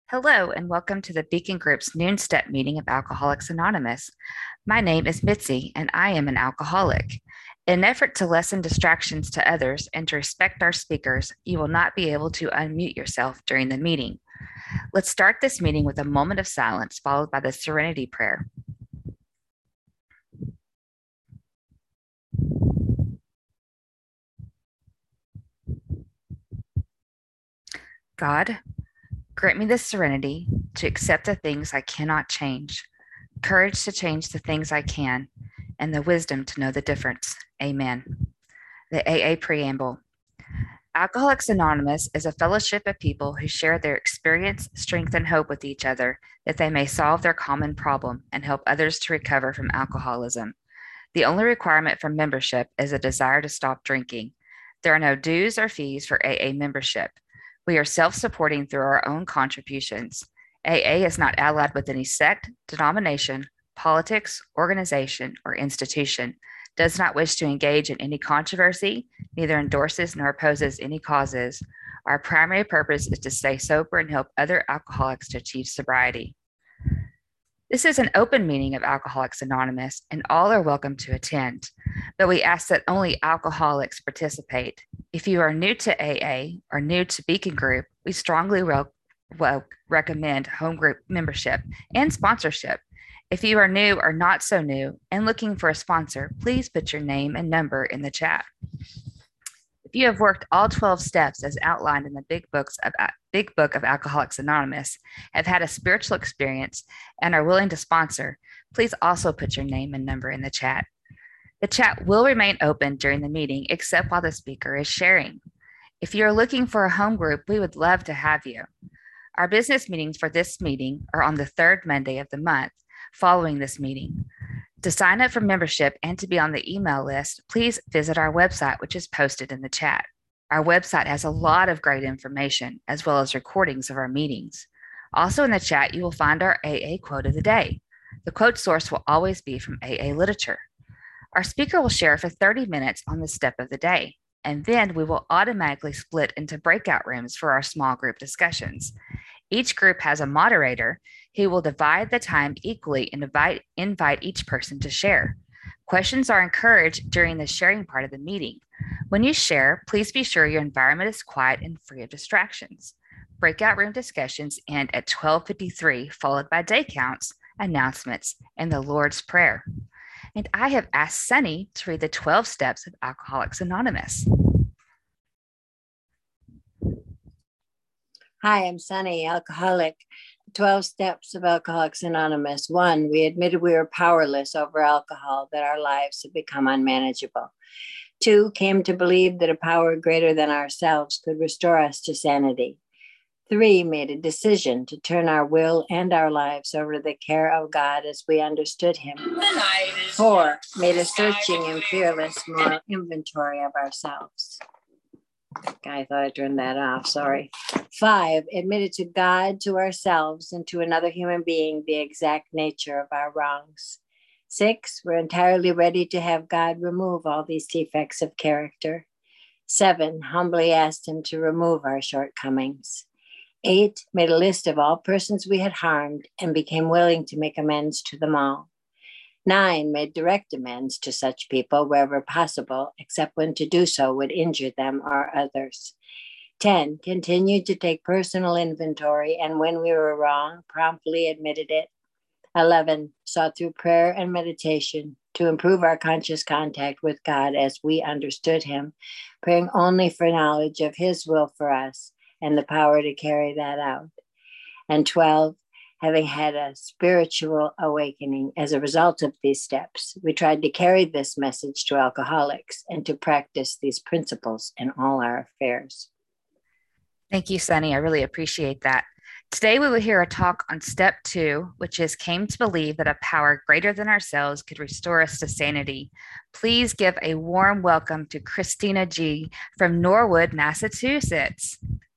Hello, and welcome to the Beacon Group's Noon Step meeting of Alcoholics Anonymous. My name is Mitzi, and I am an alcoholic. In an effort to lessen distractions to others and to respect our speakers, you will not be able to unmute yourself during the meeting. Let's start this meeting with a moment of silence, followed by the Serenity Prayer. God, grant me the serenity to accept the things I cannot change, courage to change the things I can, and the wisdom to know the difference. Amen. The AA Preamble. Alcoholics Anonymous is a fellowship of people who share their experience, strength, and hope with each other that they may solve their common problem and help others to recover from alcoholism. The only requirement for membership is a desire to stop drinking. There are no dues or fees for AA membership. We are self-supporting through our own contributions. AA is not allied with any sect, denomination, politics, organization, or institution, does not wish to engage in any controversy, neither endorses nor opposes any causes. Our primary purpose is to stay sober and help other alcoholics to achieve sobriety. This is an open meeting of Alcoholics Anonymous, and all are welcome to attend, but we ask that only alcoholics participate. If you are new to AA or new to Beacon Group, we strongly recommend home group membership and sponsorship. If you are new or not so new and looking for a sponsor, please put your name and number in the chat. If you have worked all 12 steps as outlined in the Big Book of Alcoholics Anonymous, have had a spiritual experience, and are willing to sponsor, please also put your name and number in the chat. The chat will remain open during the meeting, except while the speaker is sharing. If you are looking for a home group, we would love to have you. Our business meetings for this meeting are on the third Monday of the month following this meeting. To sign up for membership and to be on the email list, please visit our website, which is posted in the chat. Our website has a lot of great information, as well as recordings of our meetings. Also in the chat, you will find our AA quote of the day. The quote source will always be from AA literature. Our speaker will share for 30 minutes on the step of the day, and then we will automatically split into breakout rooms for our small group discussions. Each group has a moderator who will divide the time equally and invite each person to share. Questions are encouraged during the sharing part of the meeting. When you share, please be sure your environment is quiet and free of distractions. Breakout room discussions end at 12:53, followed by day counts, announcements, and the Lord's Prayer. And I have asked Sunny to read the 12 steps of Alcoholics Anonymous. Hi, I'm Sunny, alcoholic. 12 steps of Alcoholics Anonymous. 1, we admitted we were powerless over alcohol, that our lives had become unmanageable. 2, came to believe that a power greater than ourselves could restore us to sanity. 3, made a decision to turn our will and our lives over to the care of God as we understood Him. 4, made a searching and fearless moral inventory of ourselves. I thought I turned that off, sorry. 5, admitted to God, to ourselves, and to another human being the exact nature of our wrongs. 6, we're entirely ready to have God remove all these defects of character. 7, humbly asked Him to remove our shortcomings. 8, made a list of all persons we had harmed and became willing to make amends to them all. 9, made direct amends to such people wherever possible, except when to do so would injure them or others. 10, continued to take personal inventory, and when we were wrong, promptly admitted it. 11, sought through prayer and meditation to improve our conscious contact with God as we understood Him, praying only for knowledge of His will for us and the power to carry that out. And 12, having had a spiritual awakening as a result of these steps, we tried to carry this message to alcoholics and to practice these principles in all our affairs. Thank you, Sunny. I really appreciate that. Today, we will hear a talk on step 2, which is came to believe that a power greater than ourselves could restore us to sanity. Please give a warm welcome to Christina G. from Norwood, Massachusetts.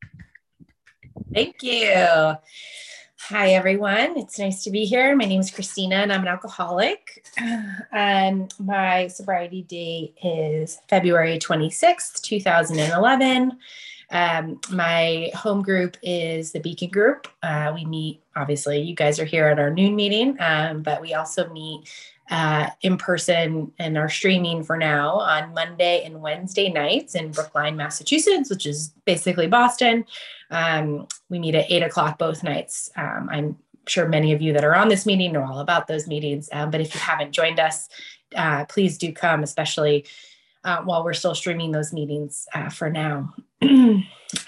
Thank you. Hi, everyone. It's nice to be here. My name is Christina, and I'm an alcoholic. And my sobriety date is February 26th, 2011. My home group is the Beacon Group. We meet, obviously, you guys are here at our noon meeting, but we also meet in person and are streaming for now on Monday and Wednesday nights in Brookline, Massachusetts, which is basically Boston. We meet at 8 o'clock both nights. I'm sure many of you that are on this meeting know all about those meetings, but if you haven't joined us, please do come, especially while we're still streaming those meetings for now. And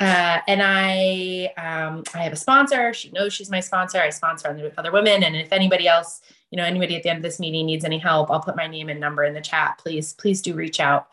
I have a sponsor. She knows she's my sponsor. I sponsor other women. And if anybody else, anybody at the end of this meeting needs any help, I'll put my name and number in the chat. Please do reach out.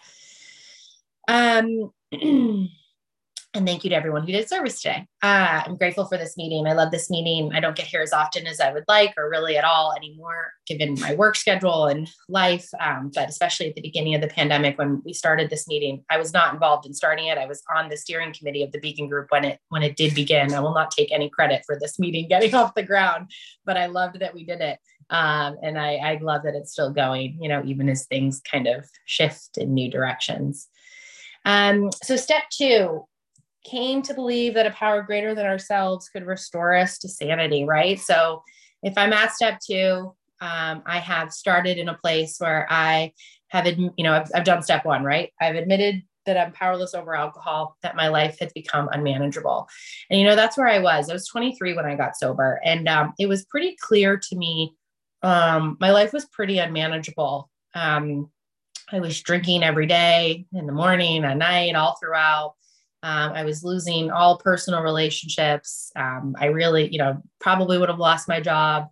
And thank you to everyone who did service today. I'm grateful for this meeting. I love this meeting. I don't get here as often as I would like, or really at all anymore, given my work schedule and life. But especially at the beginning of the pandemic, when we started this meeting, I was not involved in starting it. I was on the steering committee of the Beacon Group when it did begin. I will not take any credit for this meeting getting off the ground, but I loved that we did it. And I love that it's still going, even as things kind of shift in new directions. So step 2, came to believe that a power greater than ourselves could restore us to sanity, right? So if I'm at step 2, I have started in a place where I have, I've done step 1, right? I've admitted that I'm powerless over alcohol, that my life has become unmanageable. And, that's where I was. I was 23 when I got sober. And it was pretty clear to me, my life was pretty unmanageable. I was drinking every day, in the morning, at night, all throughout. I was losing all personal relationships. I really, probably would have lost my job.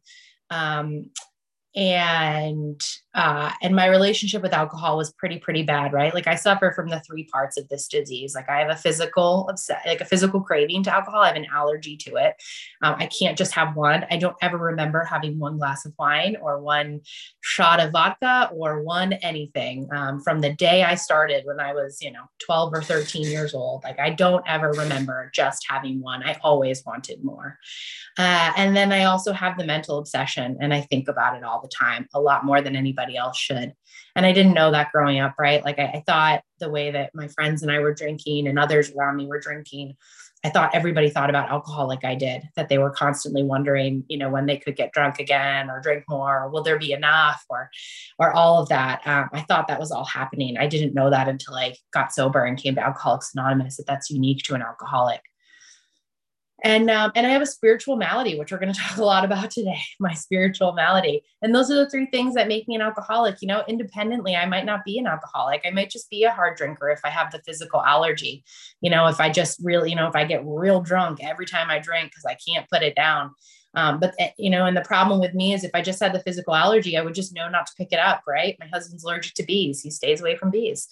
And my relationship with alcohol was pretty bad, right? Like I suffer from the 3 parts of this disease. Like I have a physical craving to alcohol. I have an allergy to it. I can't just have one. I don't ever remember having one glass of wine or one shot of vodka or one anything from the day I started when I was, 12 or 13 years old. Like I don't ever remember just having one. I always wanted more. And then I also have the mental obsession, and I think about it all the time, a lot more than anybody else should. And I didn't know that growing up, right? Like I thought the way that my friends and I were drinking and others around me were drinking, I thought everybody thought about alcohol like I did, that they were constantly wondering, when they could get drunk again or drink more, or will there be enough, or all of that. I thought that was all happening. I didn't know that until I got sober and came to Alcoholics Anonymous, that that's unique to an alcoholic. And I have a spiritual malady, which we're going to talk a lot about today, my spiritual malady. And those are the 3 things that make me an alcoholic. Independently, I might not be an alcoholic. I might just be a hard drinker if I have the physical allergy. If I just really, if I get real drunk every time I drink because I can't put it down. But and the problem with me is if I just had the physical allergy, I would just know not to pick it up, right? My husband's allergic to bees. He stays away from bees.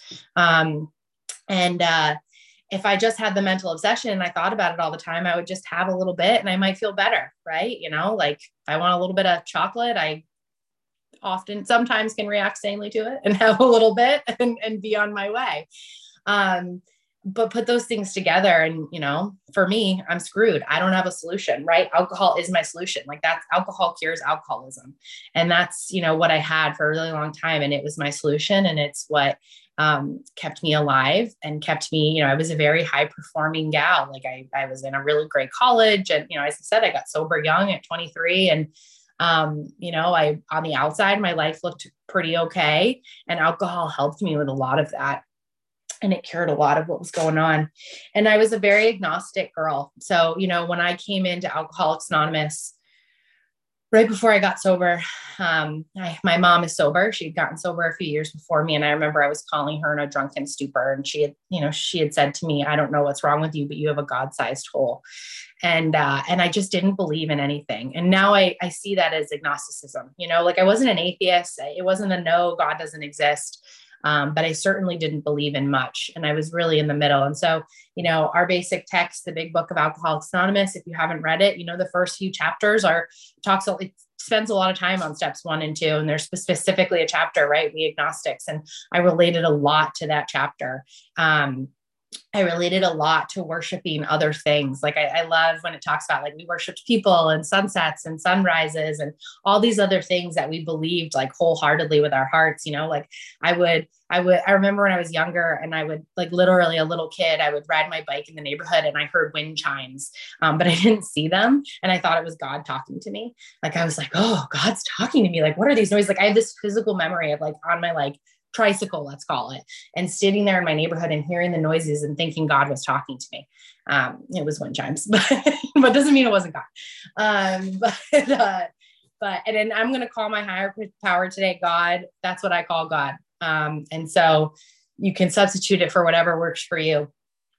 If I just had the mental obsession and I thought about it all the time, I would just have a little bit and I might feel better, right? Like if I want a little bit of chocolate, I sometimes can react sanely to it and have a little bit and be on my way. But put those things together and, for me, I'm screwed. I don't have a solution, right? Alcohol is my solution. Like alcohol cures alcoholism. And that's, what I had for a really long time. And it was my solution. And it's what kept me alive and kept me, I was a very high performing gal. Like I was in a really great college. And, as I said, I got sober young at 23 and, on the outside, my life looked pretty okay. And alcohol helped me with a lot of that. And it cured a lot of what was going on. And I was a very agnostic girl. So, when I came into Alcoholics Anonymous, right before I got sober, my mom is sober. She'd gotten sober a few years before me. And I remember I was calling her in a drunken stupor. And she had said to me, I don't know what's wrong with you, but you have a God-sized hole. And I just didn't believe in anything. And now I see that as agnosticism, like I wasn't an atheist. It wasn't a no, God doesn't exist. But I certainly didn't believe in much. And I was really in the middle. And so, our basic text, the Big Book of Alcoholics Anonymous, if you haven't read it, the first few chapters it spends a lot of time on steps 1 and 2. And there's specifically a chapter, right? We agnostics. And I related a lot to that chapter. I related a lot to worshiping other things. Like I love when it talks about like we worshiped people and sunsets and sunrises and all these other things that we believed like wholeheartedly with our hearts, you know, like I remember when I was younger and I would like literally a little kid, I would ride my bike in the neighborhood and I heard wind chimes, but I didn't see them. And I thought it was God talking to me. Like, I was like, oh, God's talking to me. Like, what are these noises? Like I have this physical memory of like on my like tricycle, let's call it, and sitting there in my neighborhood and hearing the noises and thinking God was talking to me. It was wind chimes, but doesn't mean it wasn't God. And then I'm going to call my higher power today, God. That's what I call God. And so you can substitute it for whatever works for you.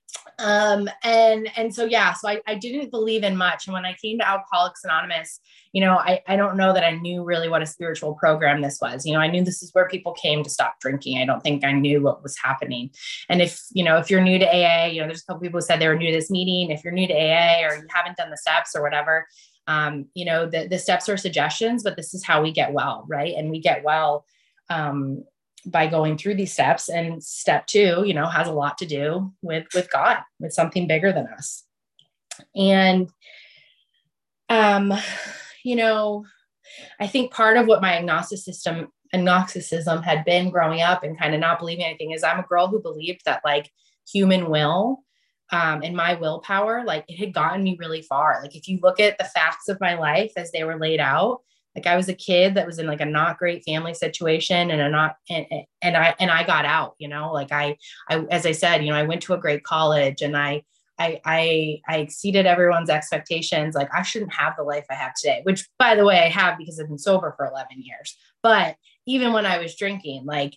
So I didn't believe in much. And when I came to Alcoholics Anonymous, you know, I don't know that I knew really what a spiritual program this was. You know, I knew this is where people came to stop drinking. I don't think I knew what was happening. And if you're new to AA, you know, there's a couple people who said they were new to this meeting. If you're new to AA or you haven't done the steps or whatever, you know, the steps are suggestions, but this is how we get well. Right. And we get well, by going through these steps. And step 2, you know, has a lot to do with God, with something bigger than us. And, you know, I think part of what my agnosticism had been growing up and kind of not believing anything is I'm a girl who believed that like human will, and my willpower, like it had gotten me really far. Like if you look at the facts of my life as they were laid out, like I was a kid that was in like a not great family situation and I got out, you know, like I, as I said, you know, I went to a great college and I exceeded everyone's expectations. Like I shouldn't have the life I have today, which by the way, I have because I've been sober for 11 years. But even when I was drinking, like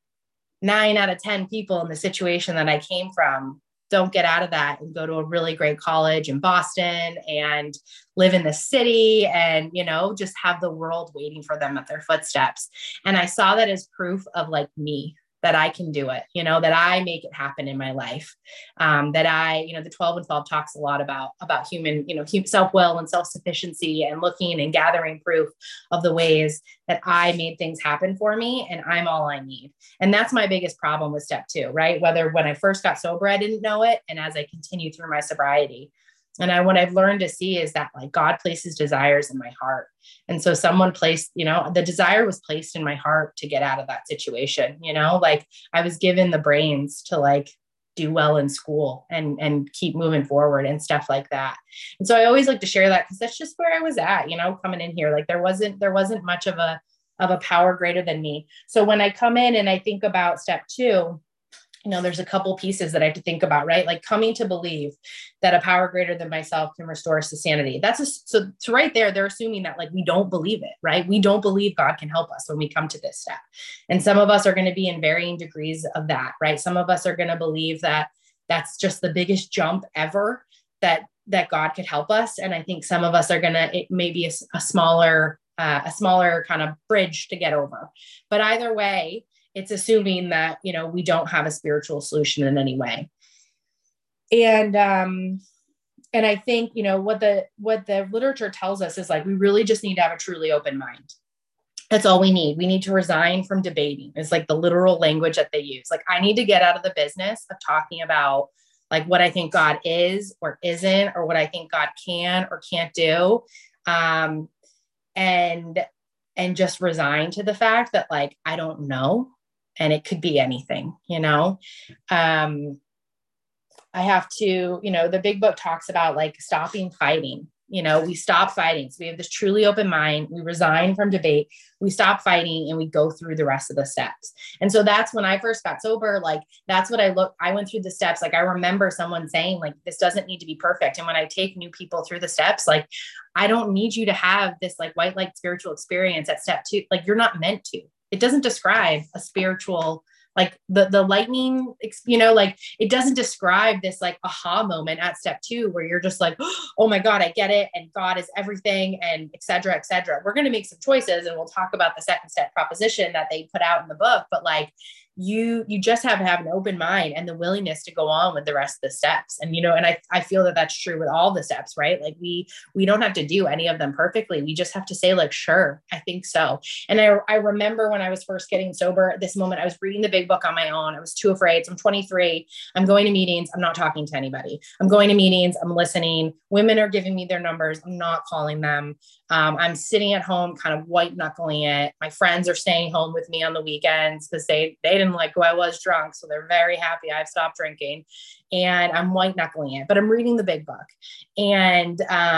9 out of 10 people in the situation that I came from don't get out of that and go to a really great college in Boston and live in the city and, you know, just have the world waiting for them at their footsteps. And I saw that as proof of like me, that I can do it, you know, that I make it happen in my life. That I, you know, the 12 and 12 talks a lot about human, you know, self-will and self-sufficiency and looking and gathering proof of the ways that I made things happen for me and I'm all I need. And that's my biggest problem with step 2, right? Whether when I first got sober, I didn't know it. And as I continue through my sobriety, and what I've learned to see is that like God places desires in my heart. And so someone placed, you know, the desire was placed in my heart to get out of that situation, you know, like I was given the brains to like do well in school and keep moving forward and stuff like that. And so I always like to share that because that's just where I was at, you know, coming in here, like there wasn't much of a power greater than me. So when I come in and I think about step 2, you know, there's a couple pieces that I have to think about, right? Like coming to believe that a power greater than myself can restore us to sanity. So right there, they're assuming that like, we don't believe it, right? We don't believe God can help us when we come to this step. And some of us are going to be in varying degrees of that, right? Some of us are going to believe that that's just the biggest jump ever that God could help us. And I think some of us are it may be a smaller kind of bridge to get over, but either way, it's assuming that, you know, we don't have a spiritual solution in any way. And I think, you know, what the literature tells us is like, we really just need to have a truly open mind. That's all we need. We need to resign from debating. It's like the literal language that they use. Like, I need to get out of the business of talking about like what I think God is or isn't, or what I think God can or can't do. And just resign to the fact that like, I don't know. And it could be anything, you know. I have to, you know, the big book talks about like stopping fighting. You know, we stop fighting. So we have this truly open mind. We resign from debate. We stop fighting and we go through the rest of the steps. And so that's when I first got sober. Like, that's what I went through the steps. Like, I remember someone saying like, this doesn't need to be perfect. And when I take new people through the steps, like, I don't need you to have this like white light spiritual experience at step 2. Like, you're not meant to. It doesn't describe a spiritual, like the lightning, you know, like it doesn't describe this like aha moment at step 2 where you're just like, oh my God, I get it. And God is everything and et cetera, et cetera. We're going to make some choices and we'll talk about the second step proposition that they put out in the book. But like, you just have to have an open mind and the willingness to go on with the rest of the steps. And, and I feel that that's true with all the steps, right? Like we don't have to do any of them perfectly. We just have to say like, sure, I think so. And I remember when I was first getting sober at this moment, I was reading the big book on my own. I was too afraid. So I'm 23. I'm going to meetings. I'm not talking to anybody. I'm going to meetings. I'm listening. Women are giving me their numbers. I'm not calling them. I'm sitting at home, kind of white knuckling it. My friends are staying home with me on the weekends because they didn't like who I was drunk. So they're very happy I've stopped drinking, and I'm white knuckling it, but I'm reading the big book. And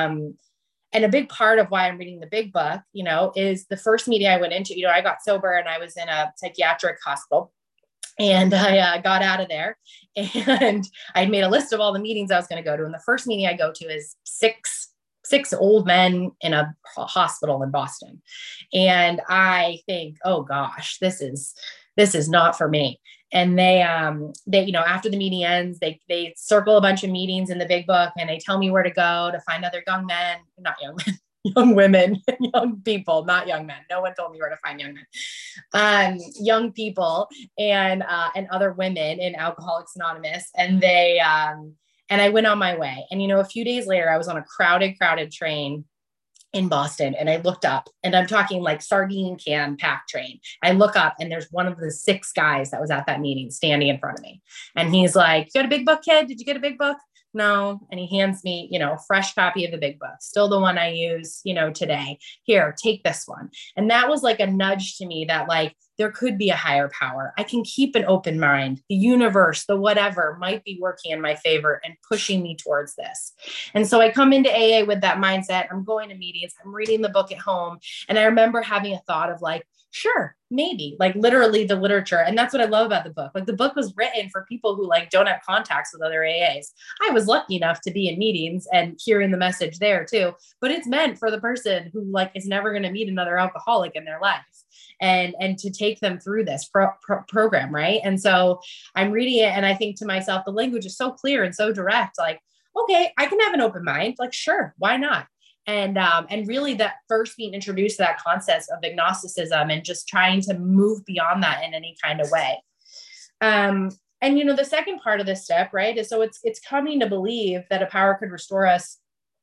a big part of why I'm reading the big book, is the first meeting I went into, I got sober and I was in a psychiatric hospital. And I got out of there, and I made a list of all the meetings I was going to go to. And the first meeting I go to is six old men in a hospital in Boston. And I think, oh gosh, this is not for me. And they, after the meeting ends, they circle a bunch of meetings in the big book, and they tell me where to go to find other young men, not young men, young women, young people, not young men. No one told me where to find young men, young people, and other women in Alcoholics Anonymous. And they, and I went on my way. And, a few days later, I was on a crowded train in Boston, and I looked up, and I'm talking like sardine can packed train. I look up, and there's one of the 6 guys that was at that meeting standing in front of me. And he's like, "You got a big book, kid? Did you get a big book?" No. And he hands me, a fresh copy of the big book, still the one I use, today. Here, take this one. And that was like a nudge to me that like, there could be a higher power. I can keep an open mind. The universe, the whatever might be working in my favor and pushing me towards this. And so I come into AA with that mindset. I'm going to meetings. I'm reading the book at home. And I remember having a thought of like, sure, maybe, like literally the literature. And that's what I love about the book. Like the book was written for people who like don't have contacts with other AAs. I was lucky enough to be in meetings and hearing the message there too, but it's meant for the person who like is never going to meet another alcoholic in their life and to take them through this program. Right. And so I'm reading it, and I think to myself, the language is so clear and so direct, like, okay, I can have an open mind. Like, sure, why not? And really that first being introduced to that concept of agnosticism and just trying to move beyond that in any kind of way. And, the second part of this step, right, is so it's coming to believe that a power could restore us,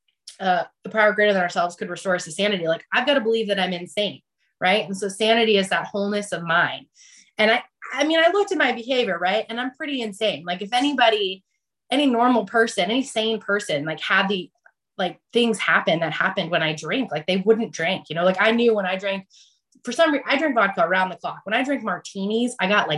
a power greater than ourselves could restore us to sanity. Like I've got to believe that I'm insane, right? And so sanity is that wholeness of mind. And I looked at my behavior, right? And I'm pretty insane. Like if anybody, any normal person, any sane person, like had the like things that happened when I drink, like they wouldn't drink, like I knew when I drank, for some reason, I drink vodka around the clock. When I drink martinis, I got like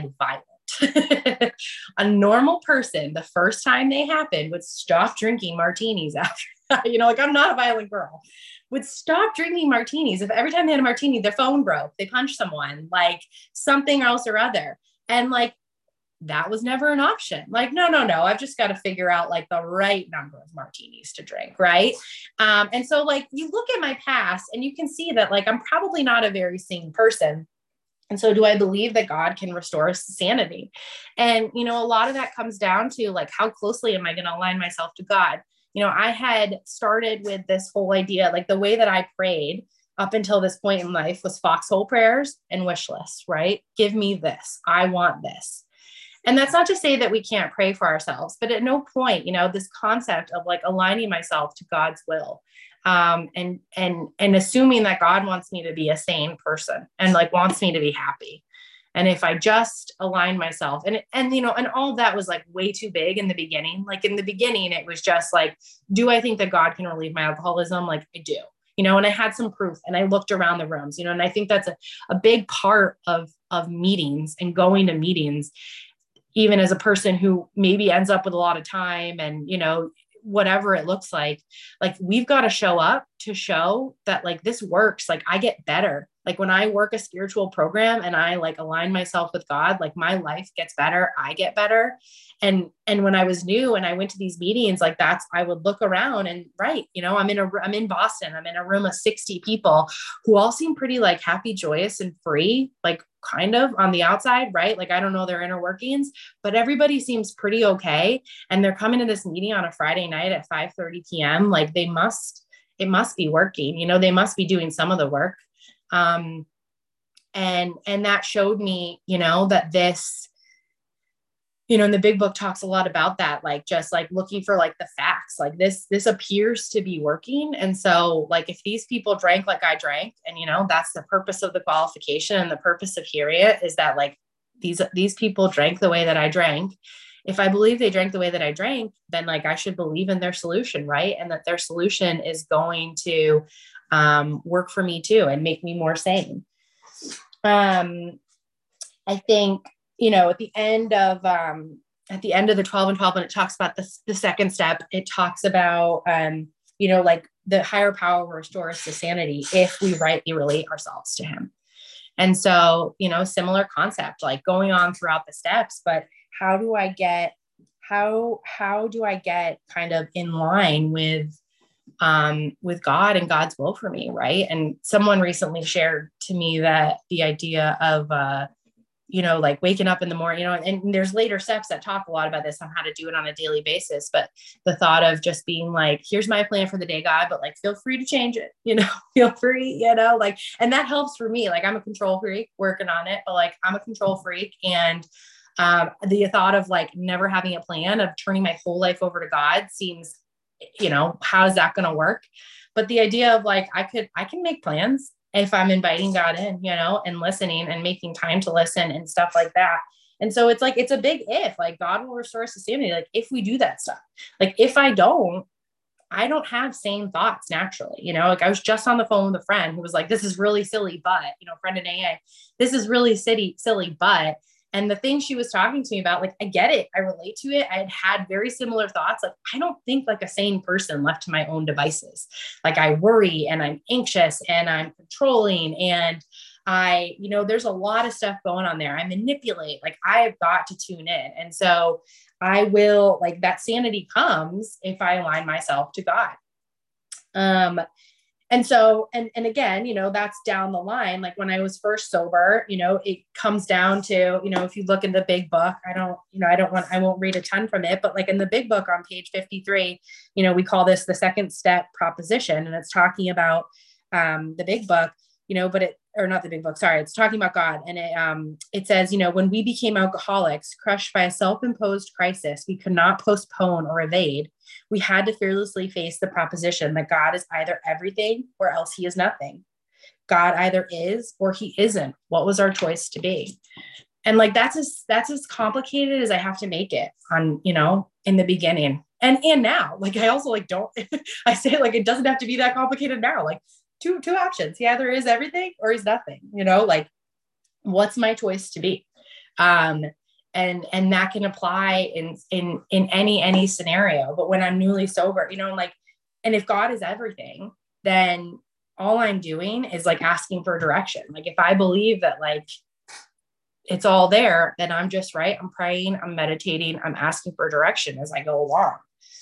violent. A normal person, the first time they happened, would stop drinking martinis after that. Like I'm not a violent girl, would stop drinking martinis. If every time they had a martini, their phone broke, they punched someone, like something else or other. And like, that was never an option. Like, no. I've just got to figure out like the right number of martinis to drink. Right. And so like you look at my past and you can see that like, I'm probably not a very sane person. And so do I believe that God can restore sanity? And, a lot of that comes down to like, how closely am I going to align myself to God? I had started with this whole idea, like the way that I prayed up until this point in life was foxhole prayers and wish lists, right? Give me this. I want this. And that's not to say that we can't pray for ourselves, but at no point, this concept of like aligning myself to God's will, and assuming that God wants me to be a sane person and like wants me to be happy. And if I just align myself and all of that was like way too big in the beginning. Like in the beginning, it was just like, do I think that God can relieve my alcoholism? Like I do, and I had some proof and I looked around the rooms, and I think that's a big part of meetings and going to meetings, even as a person who maybe ends up with a lot of time and, whatever it looks like we've got to show up to show that like this works. Like I get better. Like when I work a spiritual program and I like align myself with God, like my life gets better. I get better. And when I was new and I went to these meetings, like I would look around and right, I'm in Boston, I'm in a room of 60 people who all seem pretty like happy, joyous and free, like kind of on the outside, right? Like, I don't know their inner workings, but everybody seems pretty okay. And they're coming to this meeting on a Friday night at 5:30 PM. Like it must be working, they must be doing some of the work. And And that showed me, that this, and the big book talks a lot about that, like just like looking for like the facts, like this appears to be working. And so like, if these people drank like I drank, and that's the purpose of the qualification, and the purpose of hearing it is that like these people drank the way that I drank. If I believe they drank the way that I drank, then like I should believe in their solution, right? And that their solution is going to work for me too and make me more sane. I think, at the end of the 12 and 12, when it talks about the second step, it talks about, like the higher power will restore us to sanity if we rightly relate ourselves to him. And so, similar concept, like going on throughout the steps, but how do I get kind of in line with God and God's will for me. Right. And someone recently shared to me that the idea of, like waking up in the morning, and there's later steps that talk a lot about this on how to do it on a daily basis. But the thought of just being like, here's my plan for the day, God, but like, feel free to change it, feel free, like, and that helps for me. Like, I'm a control freak working on it, but like, I'm a control freak. And the thought of like never having a plan of turning my whole life over to God seems, how is that going to work? But the idea of like, I can make plans if I'm inviting God in, and listening and making time to listen and stuff like that. And so it's like, it's a big if, like God will restore us to sanity. Like if we do that stuff, like if I don't have sane thoughts naturally, like I was just on the phone with a friend who was like, this is really silly, but, friend in AA, this is really silly, but, and the thing she was talking to me about, like, I get it. I relate to it. I had very similar thoughts. Like, I don't think like a sane person left to my own devices. Like I worry and I'm anxious and I'm controlling and there's a lot of stuff going on there. I manipulate, like I've got to tune in. And so I will, like, that sanity comes if I align myself to God. And so, and again, that's down the line. Like when I was first sober, it comes down to, if you look in the big book, I won't read a ton from it, but like in the big book on page 53, we call this the second step proposition. And it's talking about the big book, or not the big book, sorry, it's talking about God. And it says, when we became alcoholics, crushed by a self-imposed crisis we could not postpone or evade, we had to fearlessly face the proposition that God is either everything or else he is nothing. God either is or he isn't. What was our choice to be? And like, that's as complicated as I have to make it on, in the beginning and now, like, I also like, don't, I say like, it doesn't have to be that complicated now. Like, two options. He either is everything or he's nothing, like what's my choice to be? And that can apply in any scenario. But when I'm newly sober, and if God is everything, then all I'm doing is like asking for direction. Like if I believe that like it's all there, then I'm just right. I'm praying, I'm meditating, I'm asking for direction as I go along.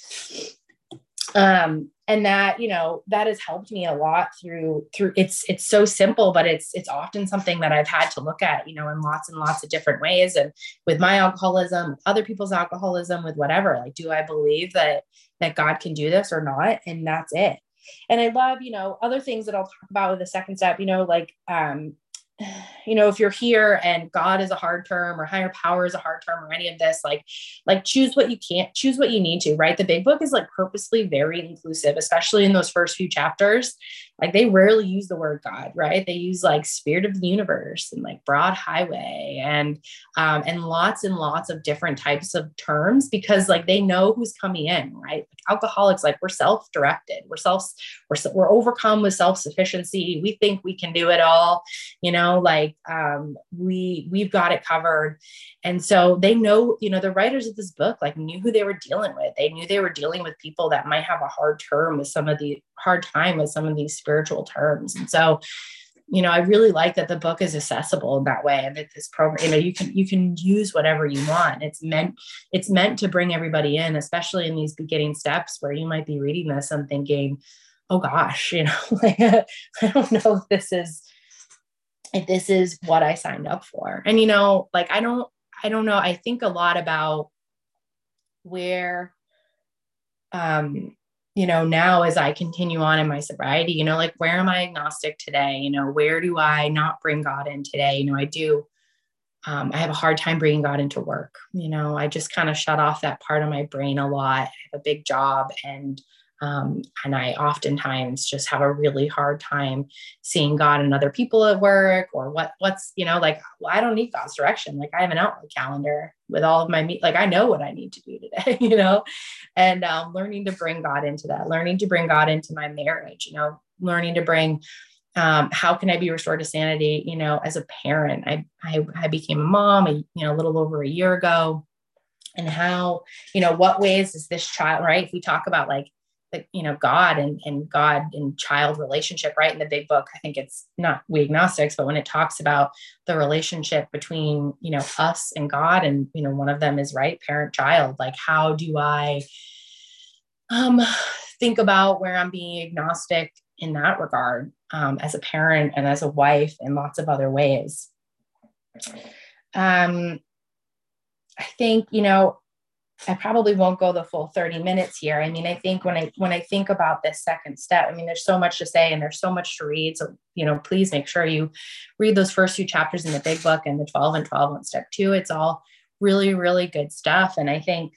And that, that has helped me a lot through it's so simple, but it's often something that I've had to look at, in lots and lots of different ways. And with my alcoholism, with other people's alcoholism, with whatever, like, do I believe that God can do this or not? And that's it. And I love, other things that I'll talk about with the second step, like, if you're here and God is a hard term or higher power is a hard term or any of this, like choose what you can't, choose what you need to, right? The big book is like purposely very inclusive, especially in those first few chapters. Like they rarely use the word God, right? They use like spirit of the universe and like broad highway and lots and lots of different types of terms because like they know who's coming in, right? Like alcoholics, like we're self-directed, we're overcome with self-sufficiency. We think we can do it all, we've got it covered. And so they know, the writers of this book, like knew who they were dealing with. They knew they were dealing with people that might have a hard time with some of these spiritual terms. And so, I really like that the book is accessible in that way. And that this program, you can use whatever you want. It's meant to bring everybody in, especially in these beginning steps where you might be reading this and thinking, oh gosh, like, I don't know if this is what I signed up for. And, like, I don't know. I think a lot about where, now as I continue on in my sobriety, like, where am I agnostic today? Where do I not bring God in today? I have a hard time bringing God into work. I just kind of shut off that part of my brain a lot. I have a big job, and I oftentimes just have a really hard time seeing God and other people at work, or what's, like, well, I don't need God's direction. Like, I have an Outlook calendar with all of my, like, I know what I need to do today, and learning to bring God into that, learning to bring God into my marriage, learning to bring, how can I be restored to sanity? As a parent, I became a mom, a little over a year ago, and how, what ways is this child, right? If we talk about like, God and God and child relationship, right? In the big book, I think it's not We Agnostics, but when it talks about the relationship between, us and God, and, one of them is, right, parent child, like, how do I, think about where I'm being agnostic in that regard, as a parent and as a wife, in lots of other ways. I think, I probably won't go the full 30 minutes here. I mean, I think when I think about this second step, I mean, there's so much to say and there's so much to read. So, please make sure you read those first 2 chapters in the big book and the 12 and 12 on step 2. It's all really, really good stuff. And I think,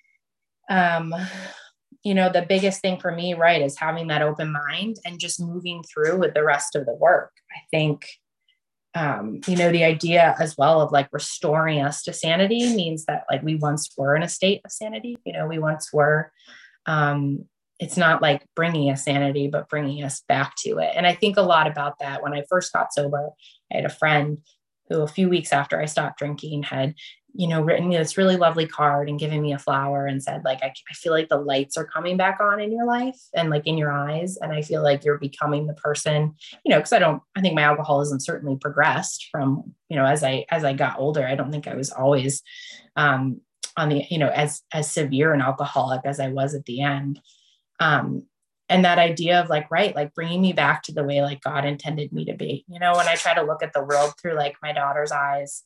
the biggest thing for me, right, is having that open mind and just moving through with the rest of the work. I think, the idea as well of like restoring us to sanity means that, like, we once were in a state of sanity, we once were, it's not like bringing us sanity, but bringing us back to it. And I think a lot about that. When I first got sober, I had a friend who a few weeks after I stopped drinking had, written me this really lovely card and given me a flower and said, like, I feel like the lights are coming back on in your life and, like, in your eyes. And I feel like you're becoming the person, because I think my alcoholism certainly progressed from, as I got older. I don't think I was always, on the, as severe an alcoholic as I was at the end. And that idea of, like, right, like, bringing me back to the way, like, God intended me to be, when I try to look at the world through, like, my daughter's eyes,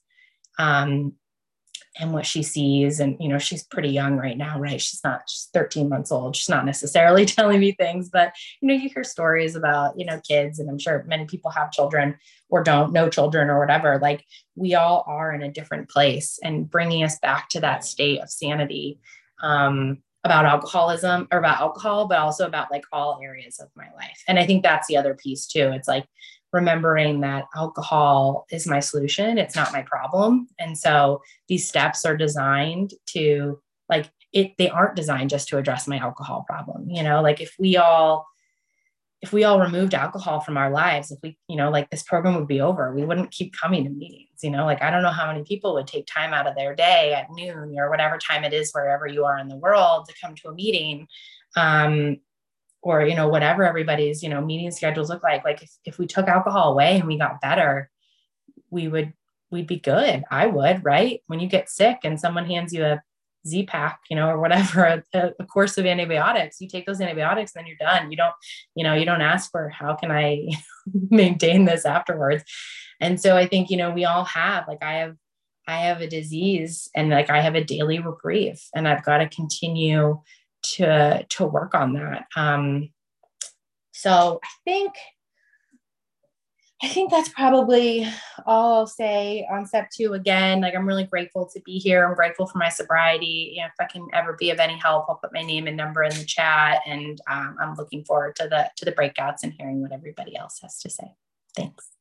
and what she sees. And, she's pretty young right now, right? She's 13 months old. She's not necessarily telling me things, but, you hear stories about, kids, and I'm sure many people have children or don't know children or whatever. Like, we all are in a different place, and bringing us back to that state of sanity, about alcoholism, or about alcohol, but also about, like, all areas of my life. And I think that's the other piece too. It's like remembering that alcohol is my solution. It's not my problem. And so these steps are designed to, like, they aren't designed just to address my alcohol problem. Like, if we all removed alcohol from our lives, if we, like, this program would be over, we wouldn't keep coming to meetings, like, I don't know how many people would take time out of their day at noon or whatever time it is, wherever you are in the world, to come to a meeting, or, whatever everybody's, meeting schedules look like. Like, if we took alcohol away and we got better, we'd be good. I would, right? When you get sick and someone hands you a Z-Pack, or whatever, a course of antibiotics, you take those antibiotics, then you're done. You don't ask for, how can I maintain this afterwards? And so I think, we all have, like, I have a disease, and, like, I have a daily reprieve, and I've got to continue to work on that. So I think that's probably all I'll say on step 2. Again, like, I'm really grateful to be here. I'm grateful for my sobriety. If I can ever be of any help, I'll put my name and number in the chat. And I'm looking forward to the breakouts and hearing what everybody else has to say. Thanks.